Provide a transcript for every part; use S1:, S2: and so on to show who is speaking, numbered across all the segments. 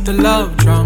S1: the love drum.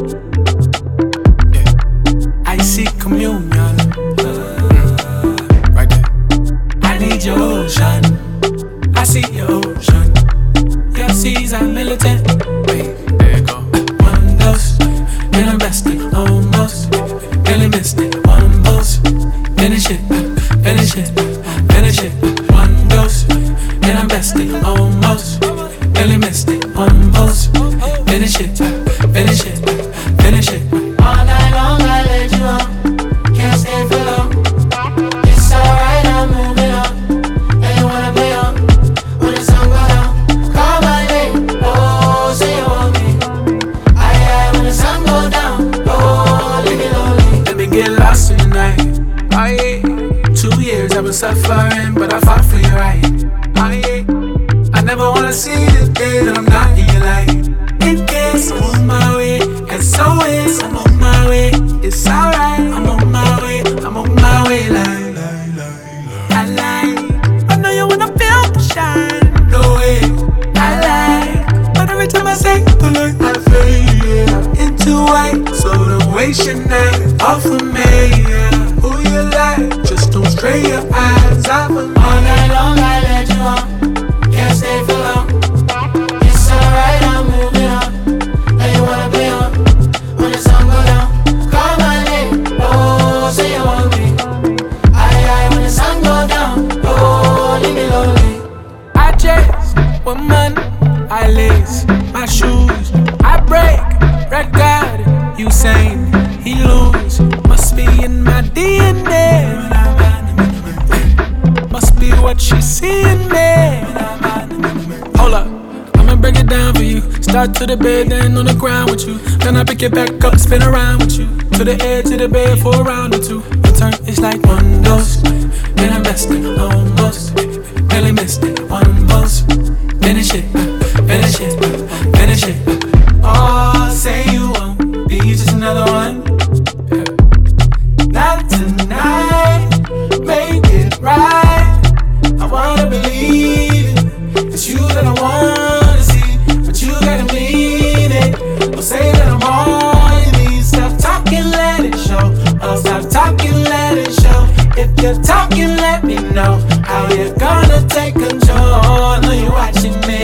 S1: Yeah. I see communion. Right there. I need your ocean. I see your ocean. Your seas are militant. Wait, there you go. One dose, then I'm resting almost. Really missed it. One dose, finish it, finish it, finish it. One dose, then I'm resting almost. Really missed it. One dose, finish it, finish it, finish it.
S2: All night long I let you on, can't stay for long. It's alright, I'm moving on. And you wanna play on, when the sun go down. Call my name, oh, say you want me. Aye, when the sun go down, oh, leave me lonely.
S1: Let me get lost in the night. Oh yeah. 2 years I've been suffering, but I fought for you right. Oh yeah. I never wanna see the day that I'm not in your life. In case I'm on my way, and so is I'm on my way. It's alright, I'm on my way. I'm on my way, like. I like. I know you wanna feel the shine. No way, I like. But every time I say the light, I fade into white. So don't waste your night off of me. Yeah. Who you like? Just don't stray your eyes off of me.
S2: All night long I let you on, can't stay for long. It's alright, I'm moving on. And you wanna play on, when the sun go down. Call my name, oh, say you want me. Aye, when the sun go down, oh, leave me lonely.
S1: I chase woman, I lace my shoes, I break record. Usain, he lose. Must be in my DNA. Must be what she see in me. Hold up, I'ma break it down for you. Start to the bed, then on the ground with you. Then I pick it back up, spin around with you. To the edge of the bed for a round or two. Return is like one dose, then I'm resting almost. Really missed it, one dose. Finish it, finish it, finish it. Oh, say you won't be just another one. Yeah. Not tonight, make it right. I wanna believe it. It's you that I wanna see, but you gotta mean it. Don't say that I'm all you need. Stop talking, let it show. Oh, stop talking, let it show. If you're talking, let me know how you're gonna take control. I know you're watching me.